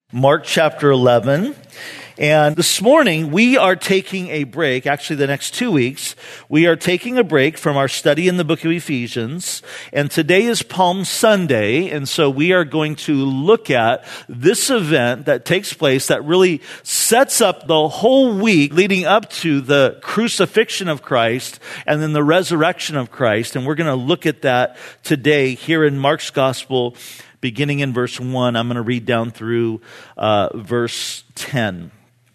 Mark chapter 11. And this morning, we are taking a break. Actually, the next 2 weeks, we are taking a break from our study in the book of Ephesians. And today is Palm Sunday. And so we are going to look at this event that takes place that really sets up the whole week leading up to the crucifixion of Christ and then the resurrection of Christ. And we're going to look at that today here in Mark's Gospel, beginning in verse 1. I'm going to read down through verse 10.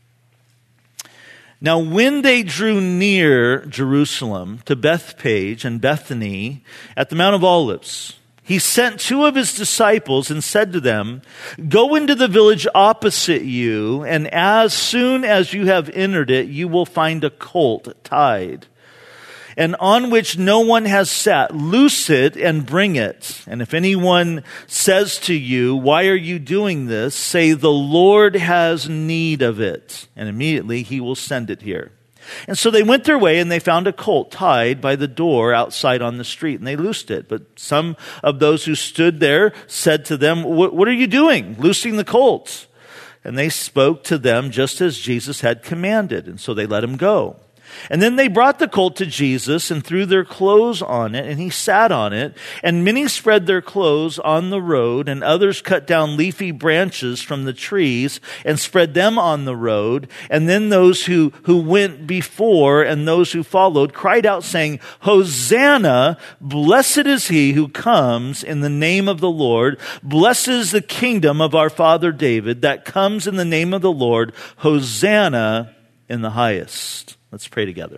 Now, when they drew near Jerusalem to Bethphage and Bethany at the Mount of Olives, he sent two of his disciples and said to them, "Go into the village opposite you, and as soon as you have entered it, you will find a colt tied, and on which no one has sat. Loose it and bring it. And if anyone says to you, 'Why are you doing this?' say, 'The Lord has need of it,' and immediately he will send it here." And so they went their way, and they found a colt tied by the door outside on the street, and they loosed it. But some of those who stood there said to them, "What are you doing, loosing the colt?" And they spoke to them just as Jesus had commanded, and so they let him go. And then they brought the colt to Jesus and threw their clothes on it, and he sat on it. And many spread their clothes on the road, and others cut down leafy branches from the trees and spread them on the road. And then those who went before and those who followed cried out, saying, "Hosanna, blessed is he who comes in the name of the Lord. Blessed is the kingdom of our father David that comes in the name of the Lord. Hosanna in the highest." Let's pray together.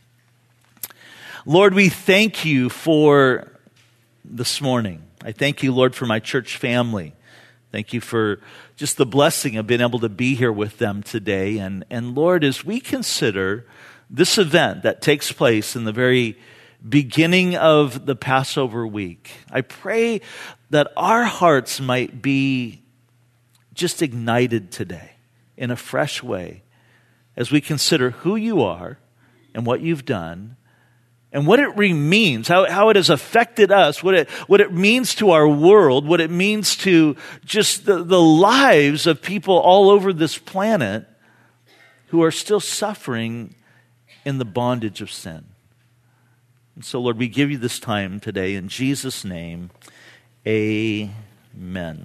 Lord, we thank you for this morning. I thank you, Lord, for my church family. Thank you for just the blessing of being able to be here with them today. And Lord, as we consider this event that takes place in the very beginning of the Passover week, I pray that our hearts might be just ignited today in a fresh way, as we consider who you are and what you've done and what it means, how it has affected us, what it means to our world, what it means to just the lives of people all over this planet who are still suffering in the bondage of sin. And so, Lord, we give you this time today in Jesus' name, amen.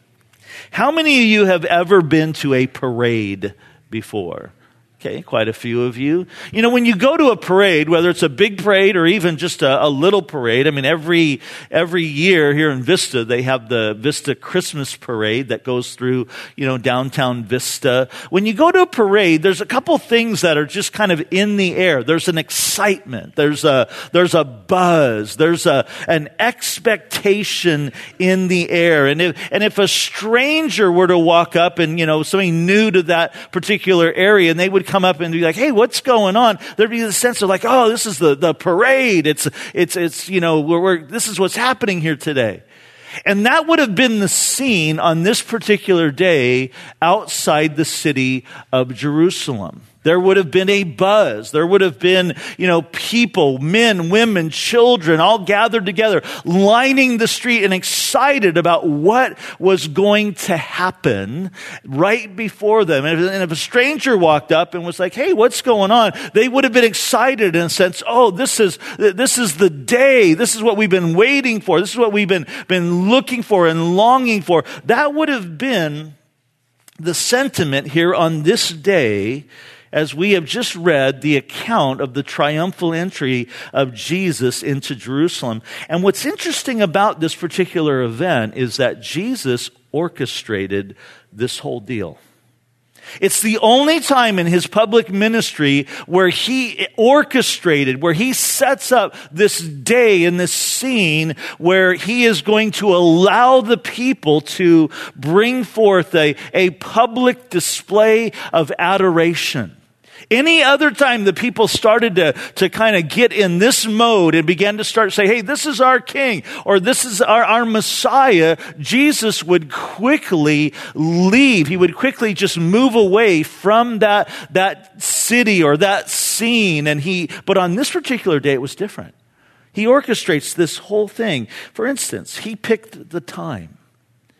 How many of you have ever been to a parade before? Okay, quite a few of you. You know, when you go to a parade, whether it's a big parade or even just a little parade, I mean, every year here in Vista, they have the Vista Christmas Parade that goes through, downtown Vista. When you go to a parade, there's a couple things that are just kind of in the air. There's an excitement. There's a buzz. There's an expectation in the air. And if a stranger were to walk up and, somebody new to that particular area, and they would come up and be like, "Hey, what's going on?" There'd be the sense of like, "Oh, this is the parade. It's this is what's happening here today." And that would have been the scene on this particular day outside the city of Jerusalem. There would have been a buzz. There would have been, people, men, women, children, all gathered together, lining the street and excited about what was going to happen right before them. And if a stranger walked up and was like, "Hey, what's going on?" they would have been excited in a sense. "Oh, this is the day. This is what we've been waiting for. This is what we've been looking for and longing for." That would have been the sentiment here on this day, as we have just read the account of the triumphal entry of Jesus into Jerusalem. And what's interesting about this particular event is that Jesus orchestrated this whole deal. It's the only time in his public ministry where he orchestrated, where he sets up this day and this scene where he is going to allow the people to bring forth a public display of adoration. Any other time the people started to kind of get in this mode and began to start to say, "Hey, this is our king," or "This is our Messiah," Jesus would quickly leave. He would quickly just move away from that city or that scene. But on this particular day, it was different. He orchestrates this whole thing. For instance, he picked the time.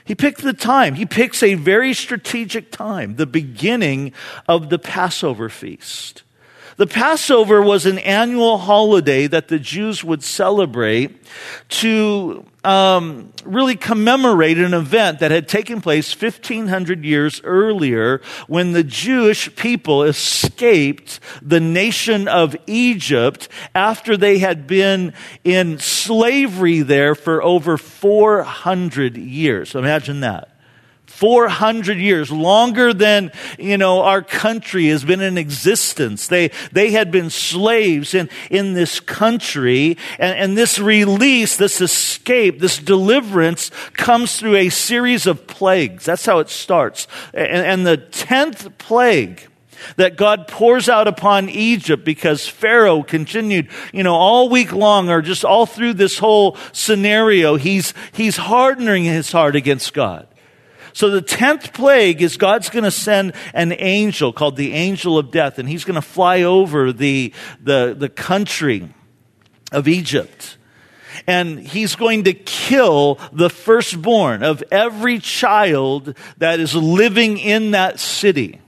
He picked the time. He picks a very strategic time, the beginning of the Passover feast. The Passover was an annual holiday that the Jews would celebrate to really commemorate an event that had taken place 1,500 years earlier when the Jewish people escaped the nation of Egypt after they had been in slavery there for over 400 years. So imagine that. 400 years, longer than, our country has been in existence. They had been slaves in this country, and this release, this escape, this deliverance comes through a series of plagues. That's how it starts. And the 10th plague that God pours out upon Egypt, because Pharaoh continued, all week long, or just all through this whole scenario, he's hardening his heart against God. So the 10th plague is God's going to send an angel called the angel of death, and he's going to fly over the country of Egypt. And he's going to kill the firstborn of every child that is living in that city.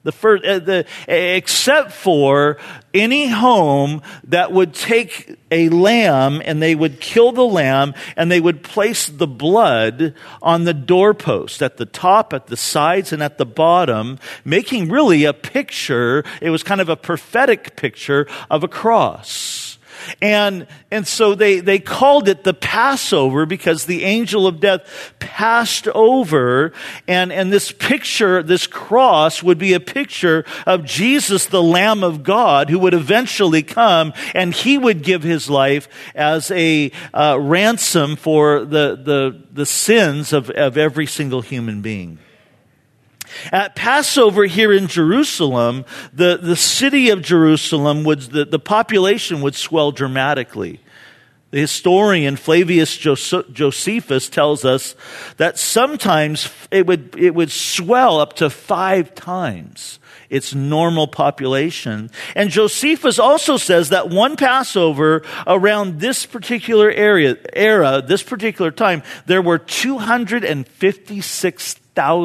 Except for any home that would take a lamb, and they would kill the lamb, and they would place the blood on the doorpost at the top, at the sides, and at the bottom, making really a picture. It was kind of a prophetic picture of a cross. And so they called it the Passover because the angel of death passed over, and this picture, this cross, would be a picture of Jesus, the Lamb of God, who would eventually come, and he would give his life as a ransom for the sins of every single human being. At Passover here in Jerusalem, the city of Jerusalem, the population would swell dramatically. The historian Flavius Josephus tells us that sometimes it would swell up to 5 times its normal population. And Josephus also says that one Passover around this particular this particular time, there were 256,000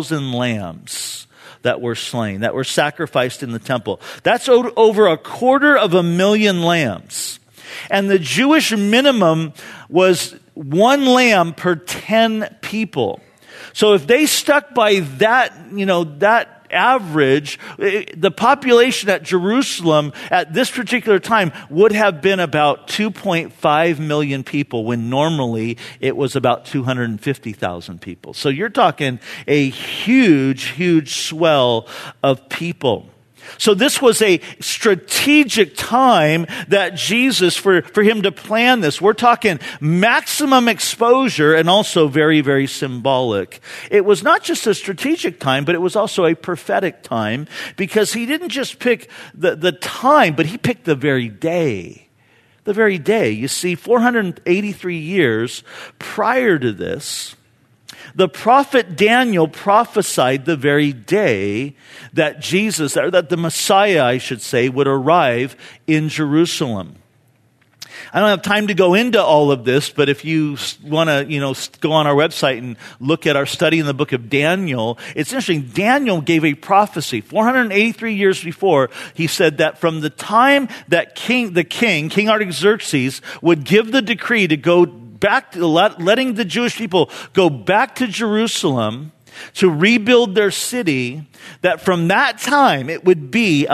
lambs that were slain, that were sacrificed in the temple. That's over 250,000 lambs. And the Jewish minimum was 1 lamb per 10 people. So if they stuck by that average, the population at Jerusalem at this particular time would have been about 2.5 million people, when normally it was about 250,000 people. So you're talking a huge swell of people. So this was a strategic time that Jesus, for him to plan this. We're talking maximum exposure and also very, very symbolic. It was not just a strategic time, but it was also a prophetic time, because he didn't just pick the time, but he picked the very day. The very day. You see, 483 years prior to this, the prophet Daniel prophesied the very day that Jesus, or that the Messiah, I should say, would arrive in Jerusalem. I don't have time to go into all of this, but if you want to, go on our website and look at our study in the book of Daniel, it's interesting. Daniel gave a prophecy 483 years before. He said that from the time that King Artaxerxes would give the decree to go back to letting the Jewish people go back to Jerusalem to rebuild their city, that from that time it would be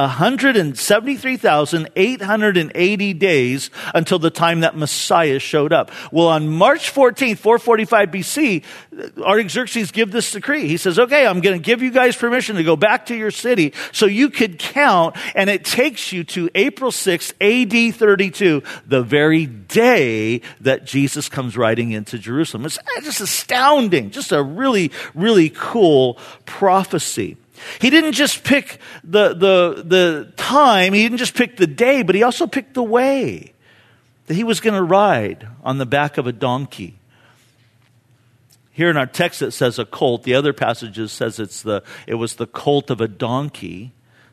173,880 days until the time that Messiah showed up. Well, on March 14th, 445 BC, Artaxerxes gives this decree. He says, okay, I'm going to give you guys permission to go back to your city so you could count, and it takes you to April 6th, AD 32, the very day that Jesus comes riding into Jerusalem. It's just astounding, just a really, really cool prophecy. He didn't just pick the time, he didn't just pick the day, but he also picked the way that he was going to ride on the back of a donkey. Here in our text it says a colt. The other passages says it was the colt of a donkey.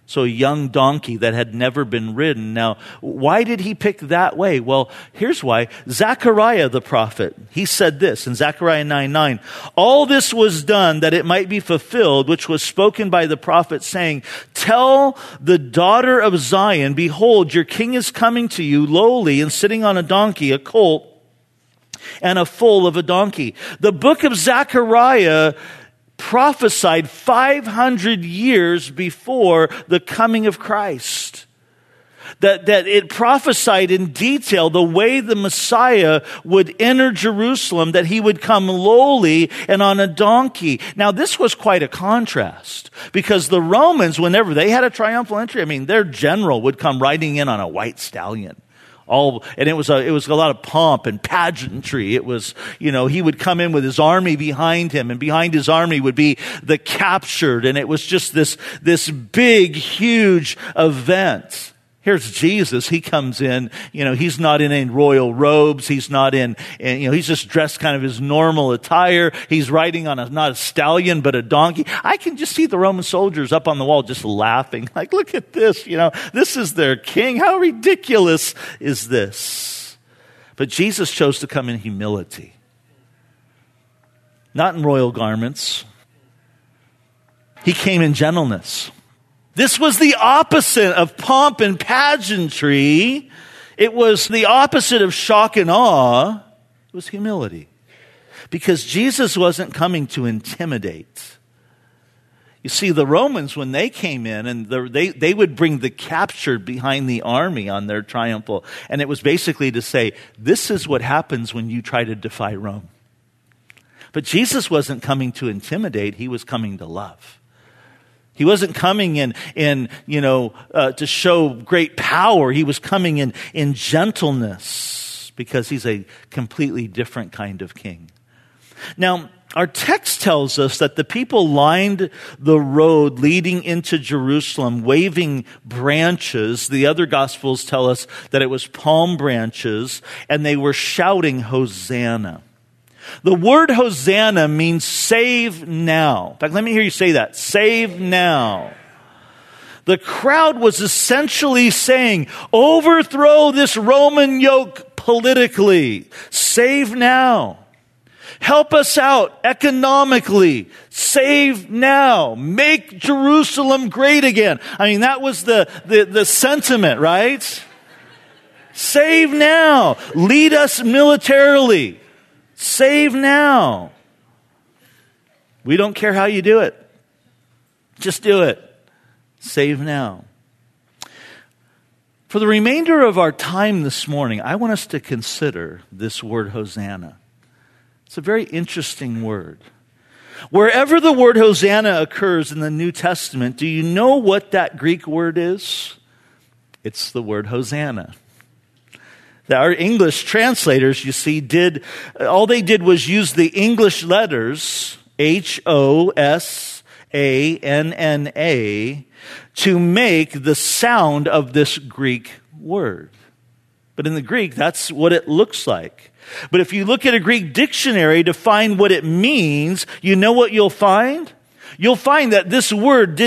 So a young donkey that had never been ridden. Now, why did he pick that way? Well, here's why. Zechariah the prophet, he said this in Zechariah 9:9, all this was done that it might be fulfilled, which was spoken by the prophet, saying, tell the daughter of Zion, behold, your king is coming to you lowly and sitting on a donkey, a colt, and a foal of a donkey. The book of Zechariah prophesied 500 years before the coming of Christ. That it prophesied in detail the way the Messiah would enter Jerusalem, that he would come lowly and on a donkey. Now, this was quite a contrast, because the Romans, whenever they had a triumphal entry, their general would come riding in on a white stallion. And it was a lot of pomp and pageantry. It was, he would come in with his army behind him, and behind his army would be the captured, and it was just this big, huge event. Here's Jesus. He comes in, he's not in any royal robes. He's not he's just dressed kind of his normal attire. He's riding on not a stallion, but a donkey. I can just see the Roman soldiers up on the wall just laughing. Like, look at this, this is their king. How ridiculous is this? But Jesus chose to come in humility. Not in royal garments. He came in gentleness. This was the opposite of pomp and pageantry. It was the opposite of shock and awe. It was humility. Because Jesus wasn't coming to intimidate. You see, the Romans, when they came in, and they would bring the captured behind the army on their triumphal. And it was basically to say, this is what happens when you try to defy Rome. But Jesus wasn't coming to intimidate. He was coming to love. He wasn't coming in to show great power. He was coming in gentleness, because he's a completely different kind of king. Now, our text tells us that the people lined the road leading into Jerusalem, waving branches. The other Gospels tell us that it was palm branches, and they were shouting, Hosanna. The word Hosanna means save now. In fact, let me hear you say that. Save now. The crowd was essentially saying, overthrow this Roman yoke politically. Save now. Help us out economically. Save now. Make Jerusalem great again. That was the sentiment, right? Save now. Lead us militarily. Save now. We don't care how you do it. Just do it. Save now. For the remainder of our time this morning, I want us to consider this word Hosanna. It's a very interesting word. Wherever the word Hosanna occurs in the New Testament, do you know what that Greek word is? It's the word Hosanna. Our English translators, you see, all they did was use the English letters, Hosanna, to make the sound of this Greek word. But in the Greek, that's what it looks like. But if you look at a Greek dictionary to find what it means, you know what you'll find? You'll find that this word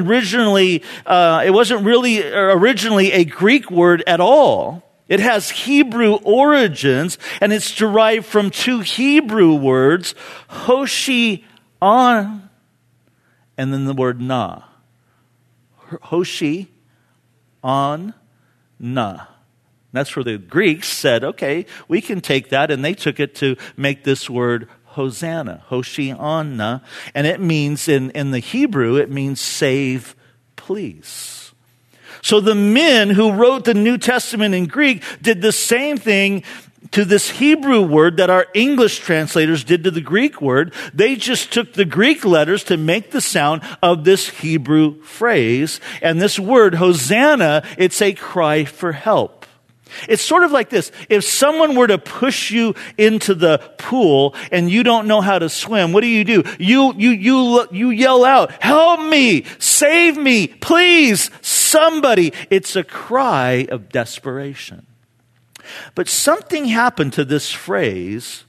it wasn't really originally a Greek word at all. It has Hebrew origins, and it's derived from two Hebrew words, Hoshi on, and then the word na. Hoshi on na. That's where the Greeks said, okay, we can take that, and they took it to make this word Hosanna, Hoshianna, and it means, in the Hebrew, it means save, please. So the men who wrote the New Testament in Greek did the same thing to this Hebrew word that our English translators did to the Greek word. They just took the Greek letters to make the sound of this Hebrew phrase. And this word, Hosanna, it's a cry for help. It's sort of like this. If someone were to push you into the pool and you don't know how to swim, what do? You yell out, help me, save me, please, somebody. It's a cry of desperation. But something happened to this phrase,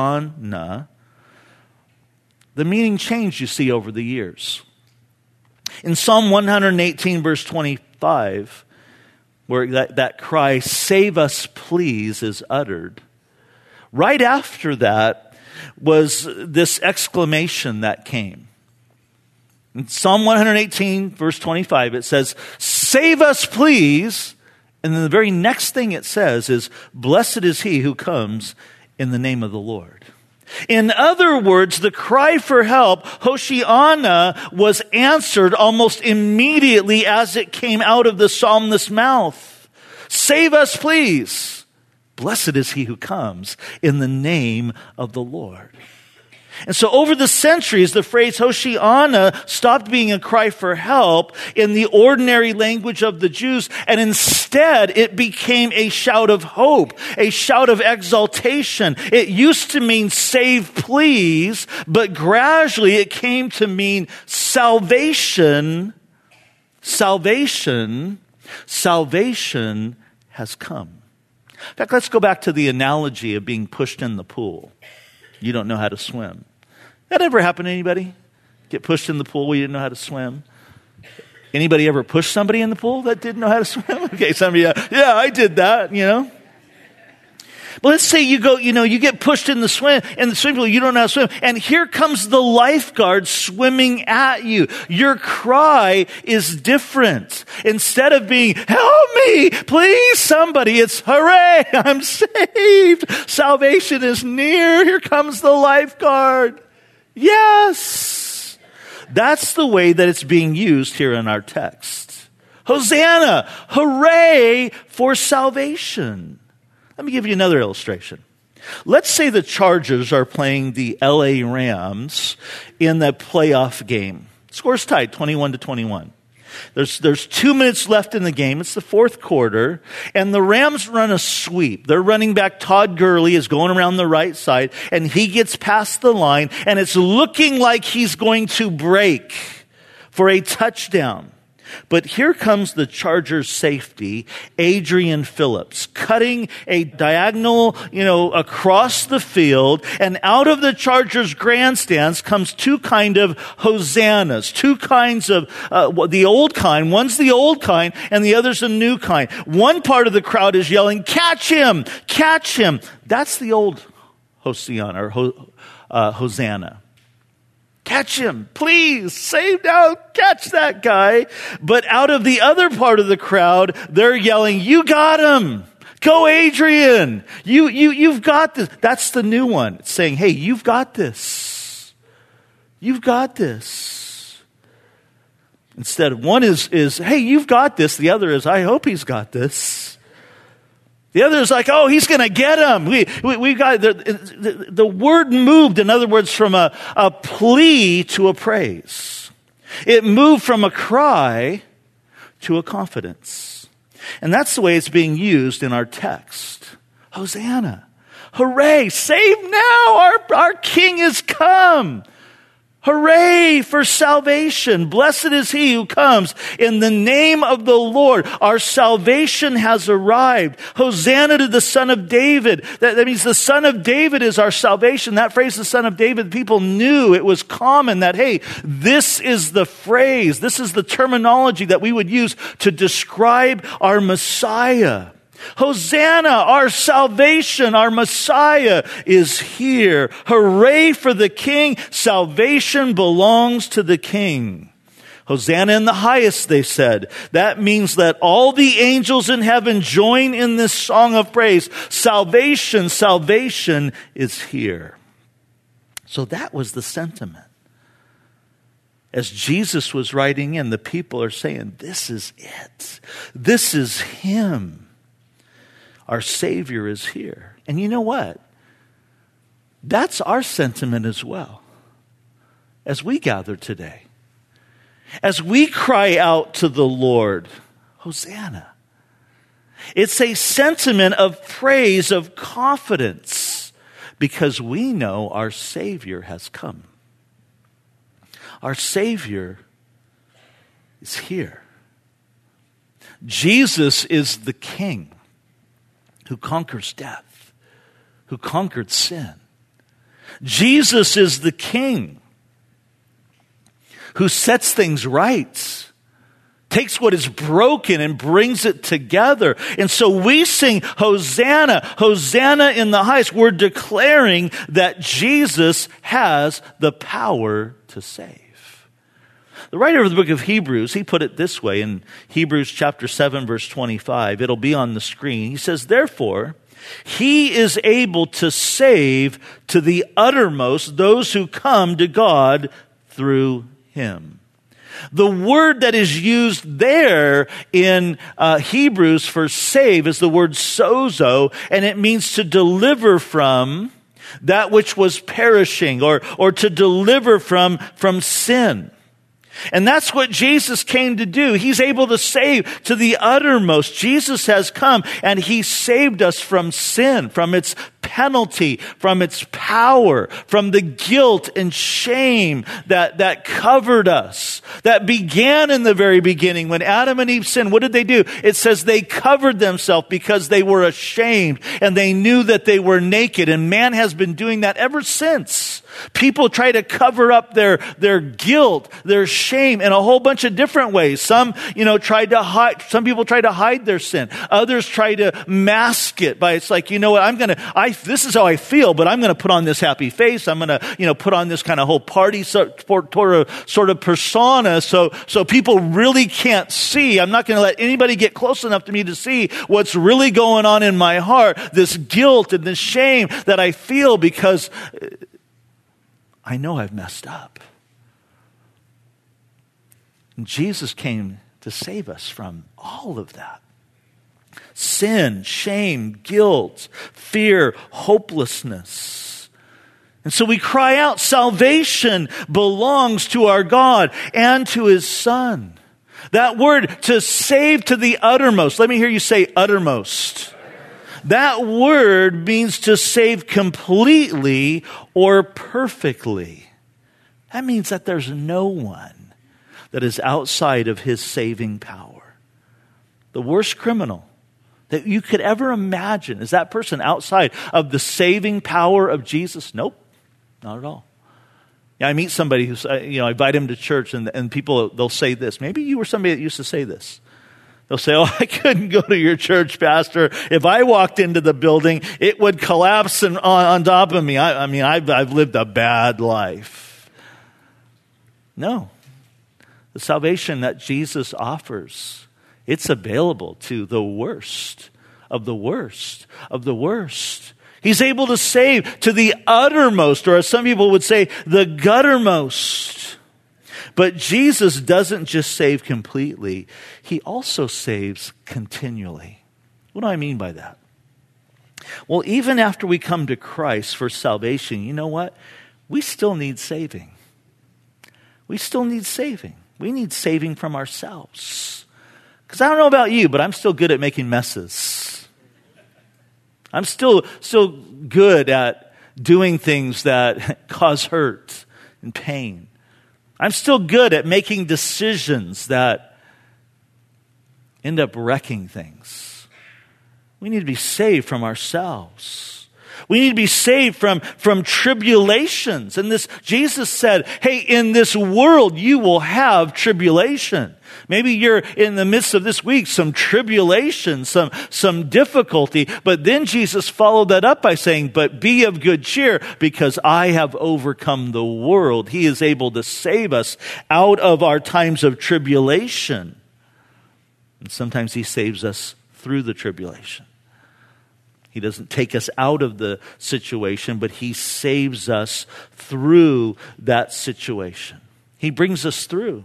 Hoshianna. The meaning changed, you see, over the years. In Psalm 118, verse 25, where that cry, "Save us, please," is uttered, right after that was this exclamation that came. In Psalm 118, verse 25, it says, "Save us, please." And then the very next thing it says is, "Blessed is he who comes in the name of the Lord." In other words, the cry for help, Hoshiana, was answered almost immediately as it came out of the psalmist's mouth. "Save us, please. Blessed is he who comes in the name of the Lord." And so over the centuries, the phrase Hoshiana stopped being a cry for help in the ordinary language of the Jews, and instead it became a shout of hope, a shout of exaltation. It used to mean save please, but gradually it came to mean salvation. Salvation has come. In fact, let's go back to the analogy of being pushed in the pool. You don't know how to swim. That ever happened to anybody? Get pushed in the pool where you didn't know how to swim? Anybody ever push somebody in the pool that didn't know how to swim? Okay, somebody, yeah, I did that, But let's say you get pushed in the swimming pool, you don't know how to swim, and here comes the lifeguard swimming at you. Your cry is different. Instead of being, "Help me, please somebody," it's, "Hooray, I'm saved. Salvation is near. Here comes the lifeguard." Yes. That's the way that it's being used here in our text. Hosanna, hooray for salvation. Let me give you another illustration. Let's say the Chargers are playing the LA Rams in the playoff game. Score's tied, 21-21. There's 2 minutes left in the game. It's the fourth quarter, and the Rams run a sweep. Their running back, Todd Gurley, is going around the right side, and he gets past the line, and it's looking like he's going to break for a touchdown. But here comes the Chargers safety, Adrian Phillips, cutting a diagonal, across the field, and out of the Chargers grandstands comes two kind of hosannas, two kinds of, the old kind. One's the old kind, and the other's a new kind. One part of the crowd is yelling, "Catch him! Catch him!" That's the old Hosanna, or Hosanna. "Catch him, please, save now, catch that guy." But out of the other part of the crowd, they're yelling, "You got him. Go, Adrian. You've got this." That's the new one. It's saying, "Hey, you've got this. You've got this." Instead, one is, "Hey, you've got this." The other is, "I hope he's got this." The other is like, "Oh, he's going to get him." We got the word moved, in other words, from a plea to a praise. It moved from a cry to a confidence. And that's the way it's being used in our text. Hosanna. Hooray, save now. Our King is come. Hooray for salvation. Blessed is he who comes in the name of the Lord. Our salvation has arrived. Hosanna to the Son of David. That means the Son of David is our salvation. That phrase, the Son of David, people knew it was common that, hey, this is the phrase, this is the terminology that we would use to describe our Messiah. Hosanna, our salvation, our Messiah is here. Hooray for the King. Salvation belongs to the King. Hosanna in the highest, they said. That means that all the angels in heaven join in this song of praise. Salvation is here. So that was the sentiment. As Jesus was writing in, the people are saying, "This is it. This is him. Our Savior is here." And you know what? That's our sentiment as well. As we gather today. As we cry out to the Lord, Hosanna. It's a sentiment of praise, of confidence, because we know our Savior has come. Our Savior is here. Jesus is the King who conquers death, who conquered sin. Jesus is the King who sets things right, takes what is broken and brings it together. And so we sing, Hosanna, Hosanna in the highest. We're declaring that Jesus has the power to save. The writer of the book of Hebrews, he put it this way in Hebrews chapter 7, verse 25. It'll be on the screen. He says, therefore, he is able to save to the uttermost those who come to God through him. The word that is used there in Hebrews for save is the word sozo, and it means to deliver from that which was perishing, or to deliver from sin. And that's what Jesus came to do. He's able to save to the uttermost. Jesus has come and he saved us from sin, from its penalty, from its power, from the guilt and shame that covered us, that began in the very beginning. When Adam and Eve sinned, what did they do? It says they covered themselves because they were ashamed and they knew that they were naked. And man has been doing that ever since. People try to cover up their guilt, their shame in a whole bunch of different ways. Some people try to hide their sin. Others try to mask it by, it's like, this is how I feel, but I'm going to put on this happy face. I'm going to, put on this kind of whole party sort of persona so people really can't see. I'm not going to let anybody get close enough to me to see what's really going on in my heart, this guilt and this shame that I feel because I know I've messed up. And Jesus came to save us from all of that. Sin, shame, guilt, fear, hopelessness. And so we cry out, salvation belongs to our God and to his Son. That word, to save to the uttermost. Let me hear you say uttermost. That word means to save completely or perfectly. That means that there's no one that is outside of his saving power. The worst criminal that you could ever imagine, is that person outside of the saving power of Jesus? Nope, not at all. Yeah, I meet somebody who's, I invite him to church and people, they'll say this. Maybe you were somebody that used to say this. They'll say, I couldn't go to your church, Pastor. If I walked into the building, it would collapse on top of me. I've lived a bad life. No. The salvation that Jesus offers, it's available to the worst of the worst of the worst. He's able to save to the uttermost, or as some people would say, the guttermost. But Jesus doesn't just save completely. He also saves continually. What do I mean by that? Well, even after we come to Christ for salvation, you know what? We still need saving. We still need saving. We need saving from ourselves. Because I don't know about you, but I'm still good at making messes. I'm still good at doing things that cause hurt and pain. I'm still good at making decisions that end up wrecking things. We need to be saved from ourselves. We need to be saved from tribulations. And Jesus said, hey, in this world you will have tribulation. Maybe you're in the midst of this week, some tribulation, some difficulty. But then Jesus followed that up by saying, but be of good cheer because I have overcome the world. He is able to save us out of our times of tribulation. And sometimes he saves us through the tribulation. He doesn't take us out of the situation, but he saves us through that situation. He brings us through.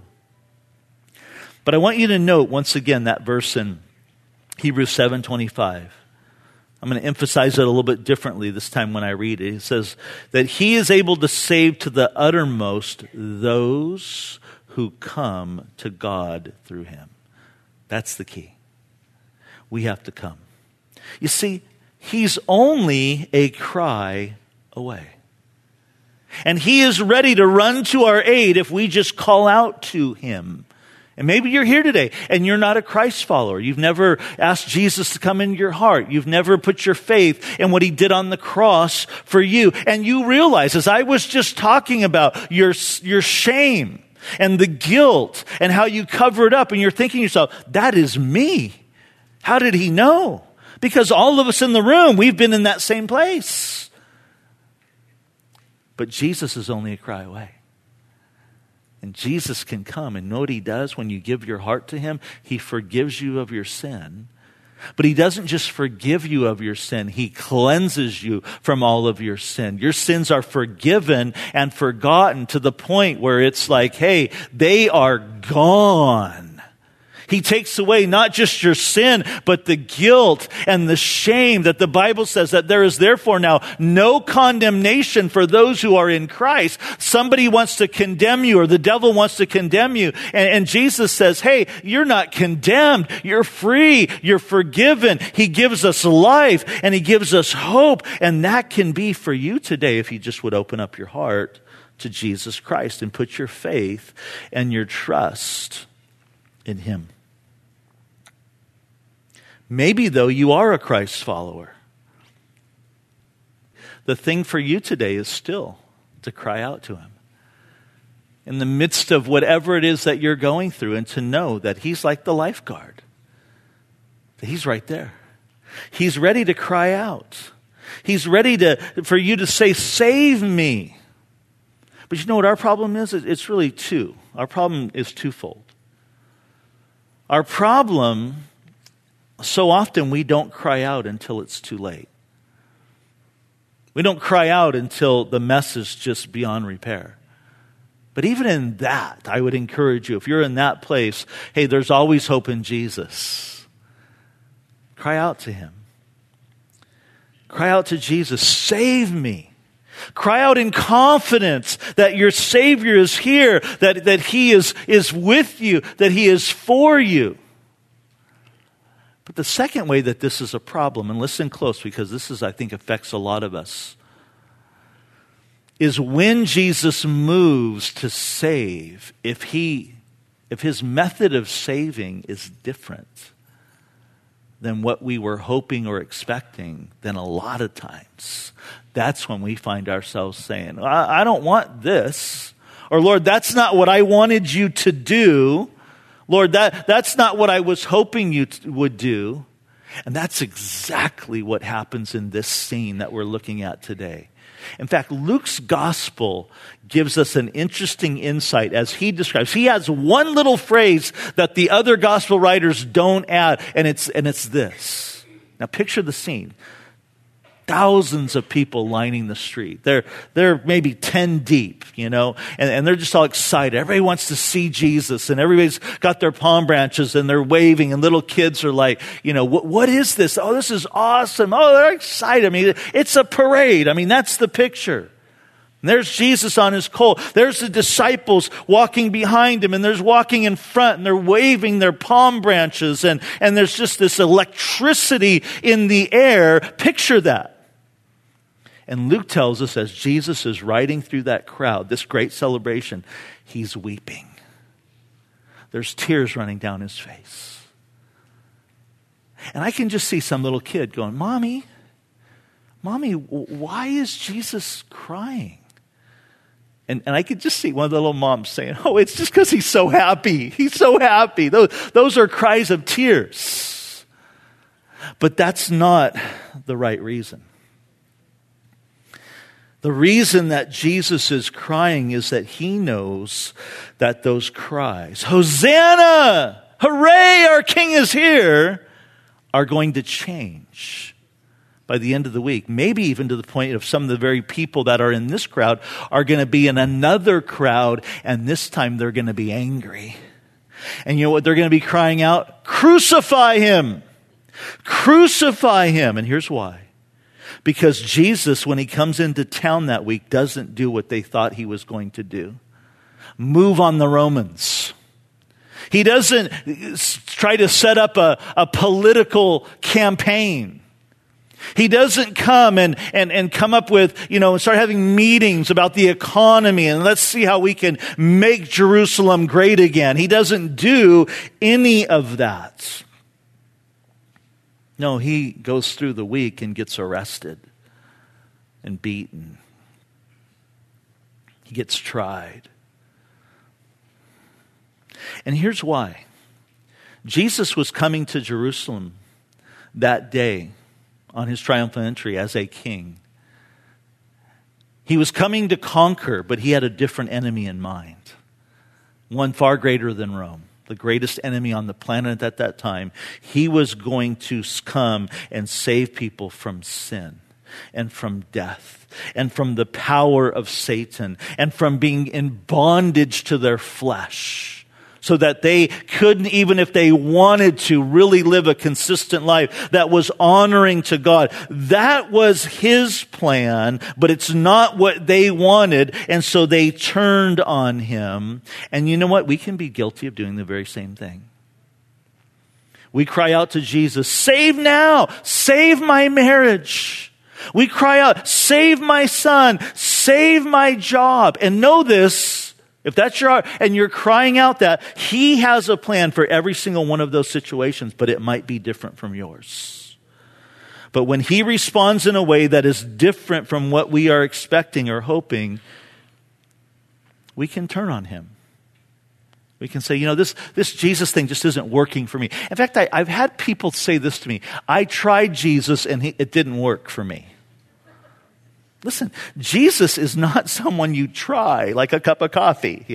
But I want you to note once again that verse in Hebrews 7:25. I'm going to emphasize it a little bit differently this time when I read it. It says that he is able to save to the uttermost those who come to God through him. That's the key. We have to come. You see, he's only a cry away. And he is ready to run to our aid if we just call out to him. And maybe you're here today and you're not a Christ follower. You've never asked Jesus to come into your heart. You've never put your faith in what he did on the cross for you. And you realize, as I was just talking about, your shame, and the guilt and how you cover it up. And you're thinking to yourself, that is me. How did he know? Because all of us in the room, we've been in that same place. But Jesus is only a cry away. And Jesus can come, and know what he does when you give your heart to him? He forgives you of your sin. But he doesn't just forgive you of your sin. He cleanses you from all of your sin. Your sins are forgiven and forgotten to the point where it's like, hey, they are gone. He takes away not just your sin, but the guilt and the shame that the Bible says that there is therefore now no condemnation for those who are in Christ. Somebody wants to condemn you, or the devil wants to condemn you. And Jesus says, hey, you're not condemned. You're free. You're forgiven. He gives us life and he gives us hope. And that can be for you today if you just would open up your heart to Jesus Christ and put your faith and your trust in him. Maybe, though, you are a Christ follower. The thing for you today is still to cry out to him in the midst of whatever it is that you're going through, and to know that he's like the lifeguard. That he's right there. He's ready to cry out. He's ready for you to say, save me. But you know what our problem is? It's really two. Our problem is twofold. Our problem, so often we don't cry out until it's too late. We don't cry out until the mess is just beyond repair. But even in that, I would encourage you, if you're in that place, hey, there's always hope in Jesus. Cry out to him. Cry out to Jesus, save me. Cry out in confidence that your Savior is here, that he is with you, that he is for you. But the second way that this is a problem, and listen close because this I think, affects a lot of us, is when Jesus moves to save, if his method of saving is different than what we were hoping or expecting, then a lot of times, that's when we find ourselves saying, I don't want this. Or, Lord, that's not what I wanted you to do. Lord, that's not what I was hoping you would do. And that's exactly what happens in this scene that we're looking at today. In fact, Luke's gospel gives us an interesting insight as he describes. He has one little phrase that the other gospel writers don't add, and it's this. Now picture the scene. Thousands of people lining the street. They're maybe 10 deep, and they're just all excited. Everybody wants to see Jesus, and everybody's got their palm branches and they're waving, and little kids are like, what is this? Oh, this is awesome. Oh, they're excited. I mean, it's a parade. I mean, that's the picture. And there's Jesus on his colt. There's the disciples walking behind him, and there's walking in front, and they're waving their palm branches, and there's just this electricity in the air. Picture that. And Luke tells us as Jesus is riding through that crowd, this great celebration, he's weeping. There's tears running down his face. And I can just see some little kid going, Mommy, why is Jesus crying? And I could just see one of the little moms saying, oh, it's just because he's so happy. He's so happy. Those are cries of tears. But that's not the right reason. The reason that Jesus is crying is that he knows that those cries, Hosanna, hooray, our King is here, are going to change by the end of the week. Maybe even to the point of some of the very people that are in this crowd are going to be in another crowd, and this time they're going to be angry. And you know what they're going to be crying out? Crucify him! Crucify him! And here's why. Because Jesus, when he comes into town that week, doesn't do what they thought he was going to do. Move on the Romans. He doesn't try to set up a political campaign. He doesn't come and come up with, and start having meetings about the economy and let's see how we can make Jerusalem great again. He doesn't do any of that. No, he goes through the week and gets arrested and beaten. He gets tried. And here's why. Jesus was coming to Jerusalem that day on his triumphant entry as a king. He was coming to conquer, but he had a different enemy in mind. One far greater than Rome, the greatest enemy on the planet at that time. He was going to come and save people from sin and from death and from the power of Satan and from being in bondage to their flesh, so that they couldn't, even if they wanted to, really live a consistent life that was honoring to God. That was his plan, but it's not what they wanted, and so they turned on him. And you know what? We can be guilty of doing the very same thing. We cry out to Jesus, save now, save my marriage. We cry out, save my son, save my job. And know this, if that's your heart, and you're crying out that, he has a plan for every single one of those situations, but it might be different from yours. But when he responds in a way that is different from what we are expecting or hoping, we can turn on him. We can say, this Jesus thing just isn't working for me. In fact, I've had people say this to me. I tried Jesus and it didn't work for me. Listen, Jesus is not someone you try like a cup of coffee,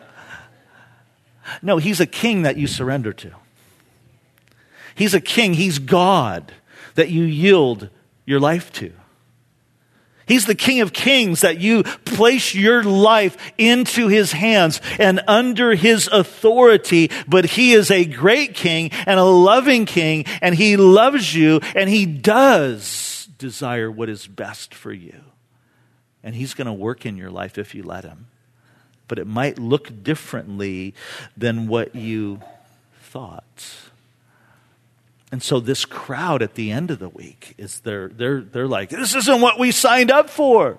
No, he's a king that you surrender to. He's a king, he's God that you yield your life to. He's the King of Kings that you place your life into his hands and under his authority. But he is a great king and a loving king, and he loves you, and he does desire what is best for you. And he's going to work in your life if you let him. But it might look differently than what you thought. And so this crowd at the end of the week is they're like, this isn't what we signed up for.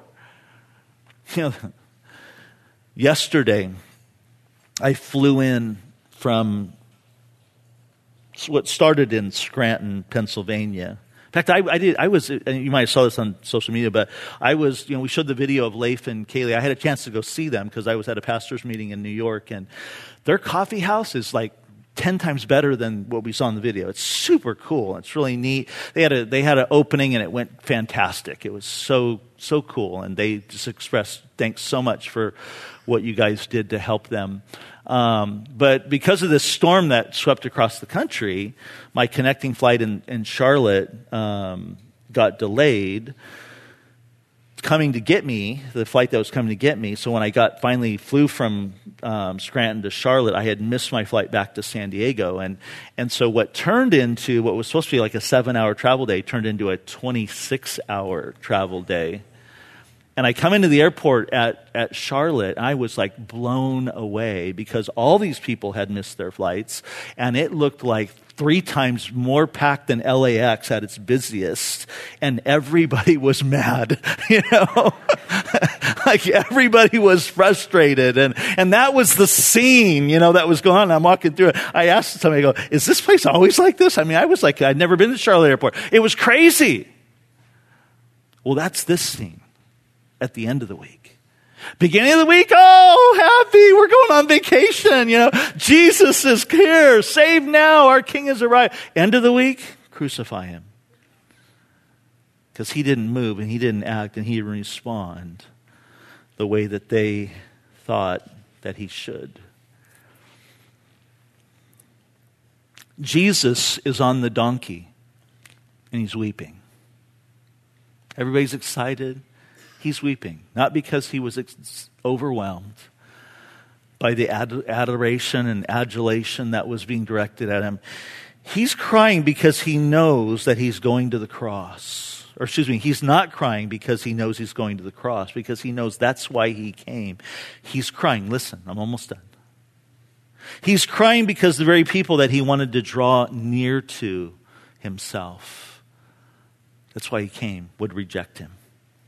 Yesterday I flew in from what started in Scranton, Pennsylvania. In fact, I was, you might have saw this on social media, but I was, we showed the video of Leif and Kaylee. I had a chance to go see them because I was at a pastor's meeting in New York, and their coffee house is like 10 times better than what we saw in the video. It's super cool. It's really neat. They had an opening and it went fantastic. It was so cool. And they just expressed thanks so much for what you guys did to help them. But because of this storm that swept across the country, my connecting flight in Charlotte got delayed. Coming to get me, the flight that was coming to get me. So when I finally flew from Scranton to Charlotte, I had missed my flight back to San Diego. And so what turned into what was supposed to be like a 7-hour travel day turned into a 26-hour travel day. And I come into the airport at Charlotte, and I was like blown away because all these people had missed their flights, and it looked like 3 times more packed than LAX at its busiest, and everybody was mad, like everybody was frustrated, and that was the scene, that was going on. I'm walking through it. I asked somebody, I go, is this place always like this? I mean, I was like, I'd never been to Charlotte Airport. It was crazy. Well, that's this scene at the end of the week. Beginning of the week, oh, happy, we're going on vacation, Jesus is here, save now, our King has arrived. End of the week, crucify him. Because he didn't move and he didn't act and he didn't respond the way that they thought that he should. Jesus is on the donkey and he's weeping. Everybody's excited. He's weeping, not because he was overwhelmed by the adoration and adulation that was being directed at him. He's crying because he knows that he's going to the cross. Or he's not crying because he knows he's going to the cross, because he knows that's why he came. He's crying. Listen, I'm almost done. He's crying because the very people that he wanted to draw near to himself, that's why he came, would reject him.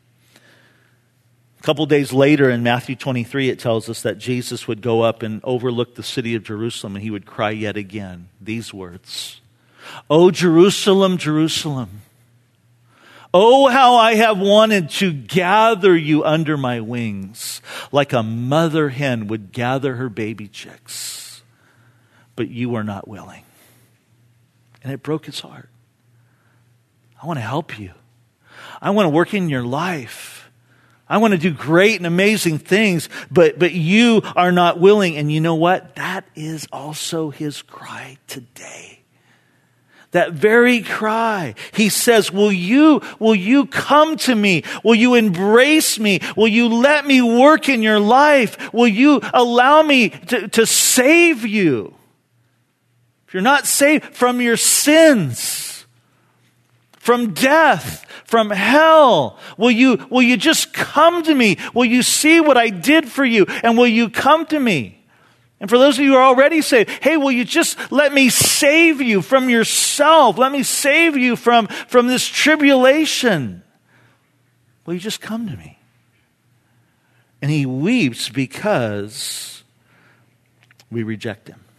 A couple days later in Matthew 23, it tells us that Jesus would go up and overlook the city of Jerusalem, and he would cry yet again these words, "O Jerusalem, Jerusalem, oh, how I have wanted to gather you under my wings, like a mother hen would gather her baby chicks. but you are not willing. And it broke his heart. I want to help you. I want to work in your life. I want to do great and amazing things, but you are not willing. And you know what? That is also his cry today. That very cry. He says, will you come to me? Will you embrace me? Will you let me work in your life? Will you allow me to save you? If you're not saved from your sins, from death, from hell, will you just come to me? Will you see what I did for you? And will you come to me? And for those of you who are already saved, hey, will you just let me save you from yourself? Let me save you from this tribulation. Will you just come to me? And he weeps because we reject him.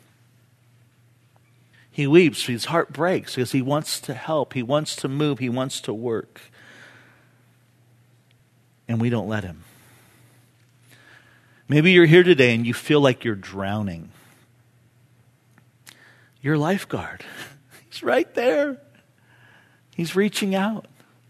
He weeps, his heart breaks because he wants to help, he wants to move, he wants to work. And we don't let him. Maybe you're here today and you feel like you're drowning. Your lifeguard, he's right there. He's reaching out.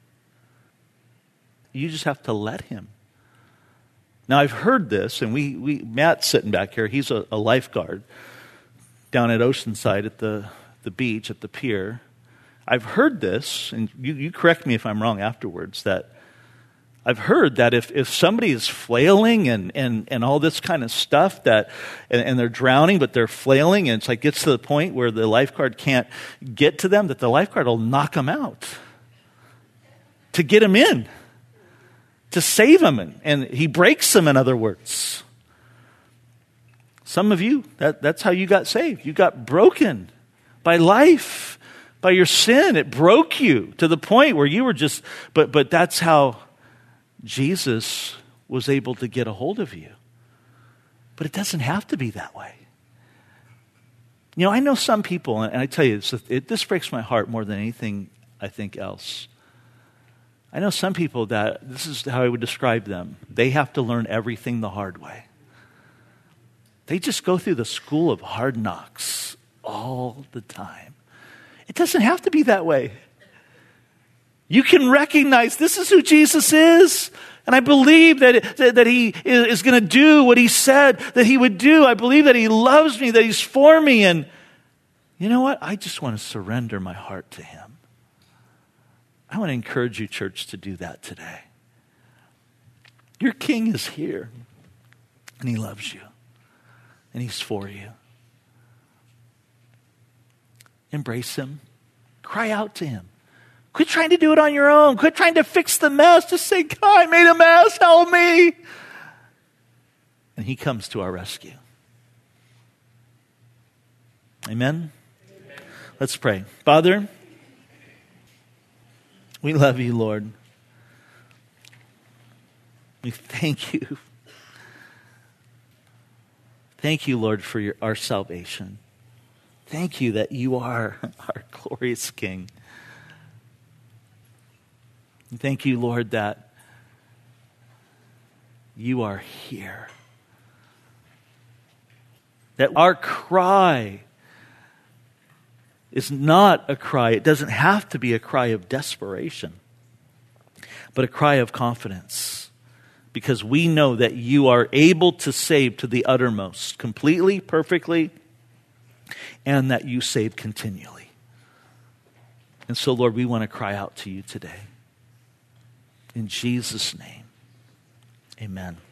You just have to let him. Now, I've heard this, and Matt's sitting back here. He's a lifeguard down at Oceanside at the beach, at the pier. I've heard this, and you correct me if I'm wrong afterwards, that I've heard that if somebody is flailing and all this kind of stuff, and they're drowning, but they're flailing, and it's like gets to the point where the lifeguard can't get to them, that the lifeguard will knock them out to get them in, to save them, and he breaks them, in other words. Some of you, that's how you got saved. You got broken by life, by your sin. It broke you to the point where you were just, but that's how Jesus was able to get a hold of you. But it doesn't have to be that way. You know, I know some people, and I tell you, this breaks my heart more than anything I think else. I know some people that, this is how I would describe them, they have to learn everything the hard way. They just go through the school of hard knocks all the time. It doesn't have to be that way. You can recognize this is who Jesus is. And I believe that he is going to do what he said that he would do. I believe that he loves me, that he's for me. And you know what? I just want to surrender my heart to him. I want to encourage you, church, to do that today. Your King is here. And he loves you. And he's for you. Embrace him. Cry out to him. Quit trying to do it on your own. Quit trying to fix the mess. Just say, God, I made a mess. Help me. And he comes to our rescue. Amen? Amen. Let's pray. Father, we love you, Lord. We thank you. Thank you, Lord, for our salvation. Thank you that you are our glorious King. And thank you, Lord, that you are here. That our cry is not a cry, it doesn't have to be a cry of desperation, but a cry of confidence. Because we know that you are able to save to the uttermost, completely, perfectly, and that you save continually. And so, Lord, we want to cry out to you today. In Jesus' name, amen.